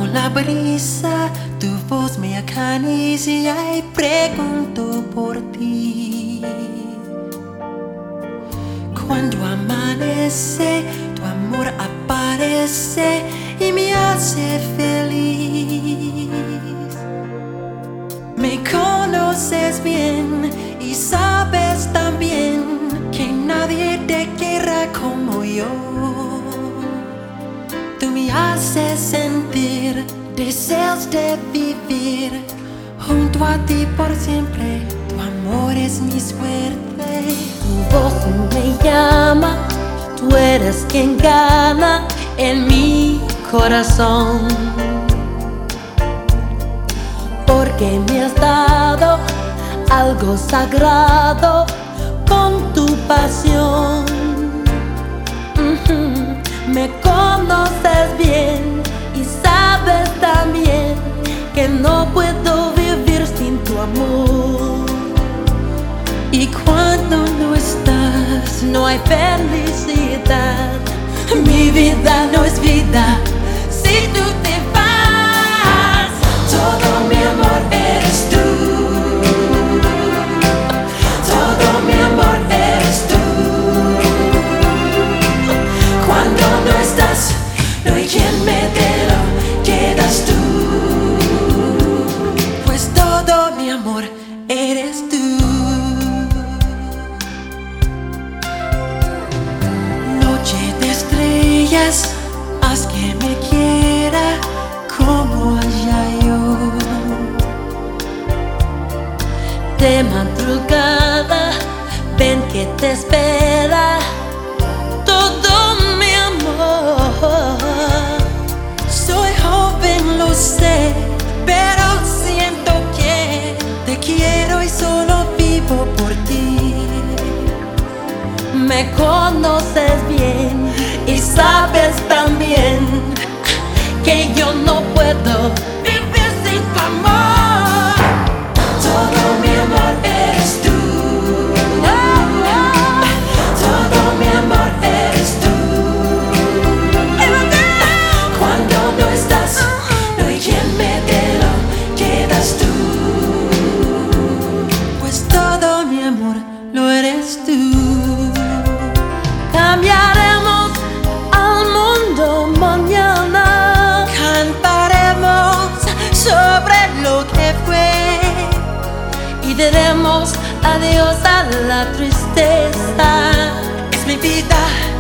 la brisa, tu voz me acaricia y pregunto por ti. Cuando amanece, tu amor aparece y me hace feliz. Me conoces bien y sabes también que nadie te quiera como yo. Tú me haces sentir deseos de vivir junto a ti por siempre. Tu amor es mi suerte. Tu voz me llama, tú eres quien gana en mi corazón. Porque me has dado algo sagrado con tu pasión. Me conoces bien y sabes también que no puedo vivir sin tu amor. Y cuando no estás, No hay felicidad, mi vida no es vida si tú te vas. Todo mi amor eres tú. Todo mi amor eres tú. Cuando no estás, no hay quien me dé lo que das tú. Pues todo mi amor eres tú. Noche de estrellas, haz que me quiera como allá yo. de madrugada, ven que te espera todo mi amor. Soy joven, lo sé, pero siento que te quiero y solo vivo por ti. Me conoces bien y sabes también que yo no puedo Vivir sin tu amor. Todo mi amor eres tú. Todo mi amor eres tú. Cuando no estás, no hay quien me dé lo que das tú. Pues todo mi amor lo eres tú. Cambiaremos al mundo mañana. Cantaremos sobre lo que fue Y diremos adiós a la tristeza. es mi vida.